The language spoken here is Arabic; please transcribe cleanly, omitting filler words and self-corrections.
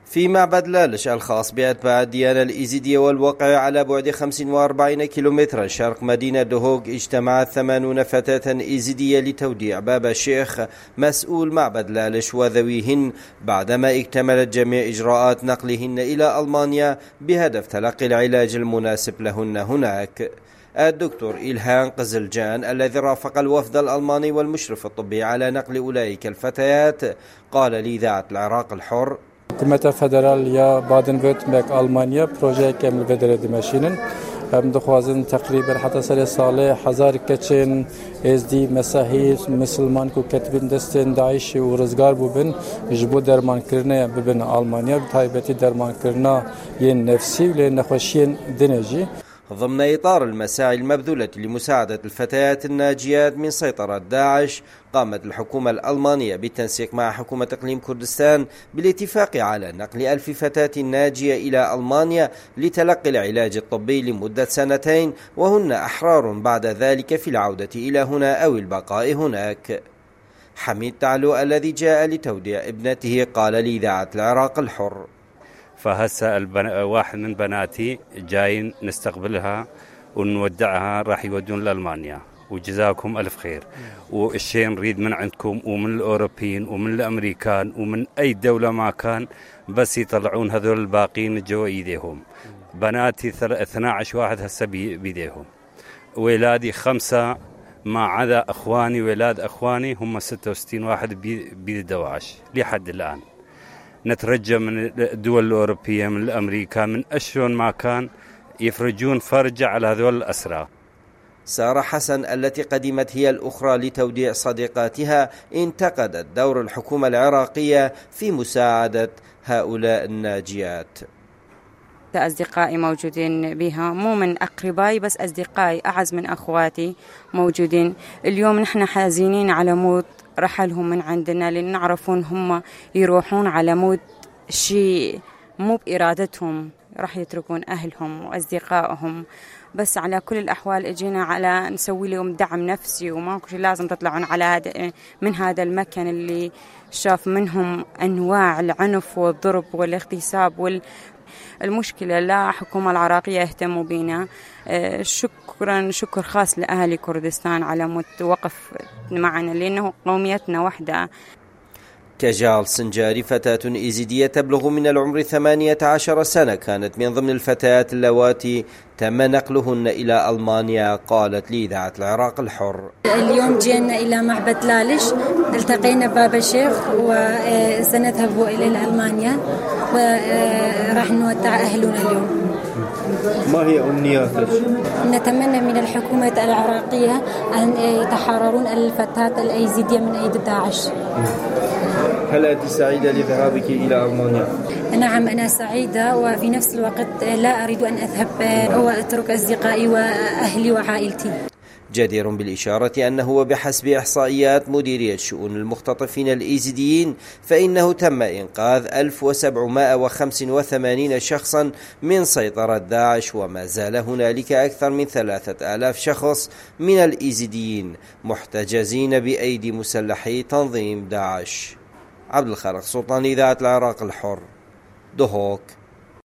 في معبد لالش الخاص بأتباع الديانة الإيزيدية والواقع على بعد 45 كيلومترا شرق مدينة دهوغ، اجتمعت 80 فتاة إيزيدية لتوديع بابا شيخ مسؤول معبد لالش وذويهن بعدما اكتملت جميع إجراءات نقلهن إلى ألمانيا بهدف تلقي العلاج المناسب لهن هناك. الدكتور إلهام قزلجان الذي رافق الوفد الألماني والمشرف الطبي على نقل أولئك الفتيات قال لإذاعة العراق الحر: حكومة فدرال يا بادن ويرتمبرغ ألمانيا بروجه كامل فدرال دمشقين دخوازن تقريبا حتى سال ساله 1000 کچن ازدی مسیحی مسلمان کو کتبین دستن داعش و رزگار بودن جبو درمان کرنه ببن آلمانیا بتایبتی درمان کرنا ین نفسی و نخوشین دنجی. ضمن إطار المساعي المبذولة لمساعدة الفتيات الناجيات من سيطرة داعش، قامت الحكومة الألمانية بالتنسيق مع حكومة إقليم كردستان بالاتفاق على نقل 1000 فتاة ناجية إلى ألمانيا لتلقي العلاج الطبي لمدة 2 وهن أحرار بعد ذلك في العودة إلى هنا أو البقاء هناك. حميد تعلو الذي جاء لتوديع ابنته قال لإذاعة العراق الحر: فهسه واحد من بناتي جايين نستقبلها ونودعها راح يودون لألمانيا، وجزاكم ألف خير. والشيء نريد من عندكم ومن الأوروبيين ومن الأمريكان ومن أي دولة ما كان بس يطلعون هذول الباقين جوا إيديهم. بناتي 12 واحد هسه بيديهم، ولادي 5 ما عدا أخواني ولاد أخواني هم 66 واحد بيد دواعش لحد الآن. نترجى من الدول الأوروبية من الأمريكا من أشون ما كان يفرجون فرجة على هذول الأسرى. سارة حسن التي قدمت هي الأخرى لتوديع صديقاتها انتقدت دور الحكومة العراقية في مساعدة هؤلاء الناجيات. أصدقائي موجودين بها، مو من أقربائي بس أصدقائي أعز من أخواتي موجودين. اليوم نحن حزينين على موت رحلهم من عندنا، لأن نعرفون هم يروحون على موت شيء مو بإرادتهم، راح يتركون أهلهم وأصدقائهم. بس على كل الأحوال اجينا على نسوي لهم دعم نفسي، وماكو شيء لازم تطلعون على من هذا المكان اللي شاف منهم أنواع العنف والضرب والاغتصاب المشكلة. لا الحكومة العراقية اهتموا بينا. شكر خاص لأهل كردستان على متوقف معنا لأنه قوميتنا واحدة. كجال سنجاري فتاة إيزيدية تبلغ من العمر 18 سنة كانت من ضمن الفتيات اللواتي تم نقلهن إلى ألمانيا، قالت لإذاعة العراق الحر: اليوم جينا إلى معبد لالش، التقينا بابا شيخ وسنذهب إلى ألمانيا وراح نودع أهلنا اليوم. ما هي أمنياتك؟ نتمنى من الحكومة العراقية أن يتحررون الفتاة الأيزيدية من أيدي داعش. هل أنت سعيدة لذهابك إلى ألمانيا؟ نعم أنا سعيدة، وفي نفس الوقت لا أريد أن أذهب وأترك أصدقائي وأهلي وعائلتي. جدير بالإشارة أنه وبحسب إحصائيات مديرية شؤون المختطفين الإيزيديين فإنه تم إنقاذ 1785 شخصا من سيطرة داعش، وما زال هنالك أكثر من 3000 شخص من الإيزيديين محتجزين بأيدي مسلحي تنظيم داعش. عبد الخالق سلطان، إذاعة العراق الحر، دهوك.